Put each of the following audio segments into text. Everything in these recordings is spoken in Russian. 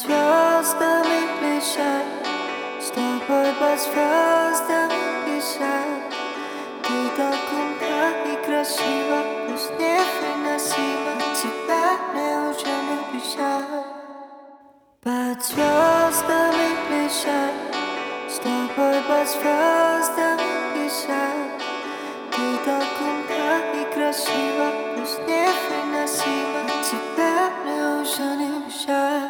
звездами лежат, с тобой под звездами лежат. Ты так умна и красива, пусть невыносимо, тебя мне уже не убежать. Под звездами лежат, с тобой под звездами лежат. Ты так умна и красива, пусть невыносимо, тебя мне уже не убежать.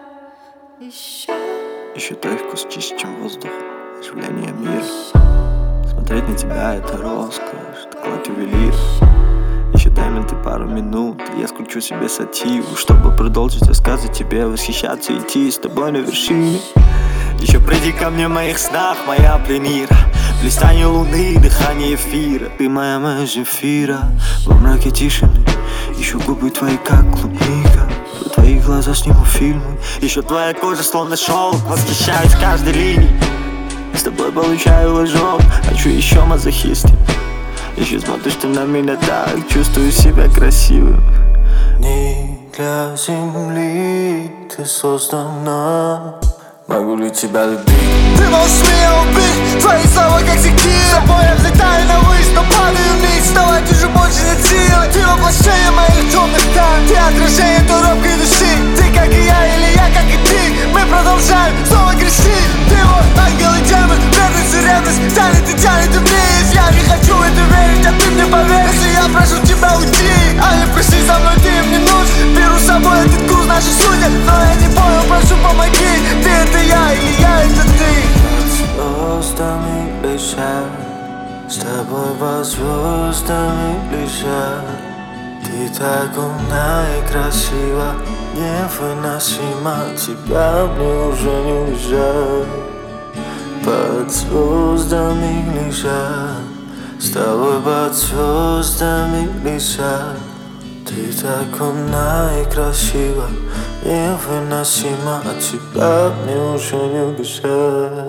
Еще твой вкус чище, чем воздух, оживление мира. Смотреть на тебя — это роскошь, такой ювелир. Еще дай мне ты пару минут, я скручу себе сативу, чтобы продолжить рассказывать тебе, восхищаться, идти с тобой на вершине. Еще приди ко мне в моих снах, моя пленира, блистанье луны, дыхание эфира. Ты моя Земфира, во мраке тишины. Еще губы твои, как клубника, в твоих глазах сниму фильмы. Еще твоя кожа словно шелк, восхищаюсь каждой линией. С тобой получаю ожог, хочу еще мазохисты. Еще смотришь ты на меня так, чувствую себя красивым. Не для земли ты создана, могу ли тебя любить? Ты можешь меня убить, твои слова как секира. С тобой я взлетаю на ввысь, но падаю вниз. Вставать уже больше нет силы. Ты воплощение моих темных тайн, ты отражение той робкой души. Ты как и я, или я как и ты. Мы продолжаем снова грешить. Ты мой ангел и демон, верность и ревность тянет и тянет и вниз. Я не хочу в это верить, а ты мне поверь. Если я прошу тебя уйти, а не пришли за мной, ты им не нужен. Беру с собой этот груз нашей судеб, но я не понял, прошу помоги. Ты это я, или я это ты. Под звездами лежат, с тобой под звездами лежат. Ты так умна и красива, невыносимо, тебя мне уже не убежать. Под звездами лежат, с тобой под звездами лежат. Ты так умна и красива, невыносимо, от тебя мне уже не убежать.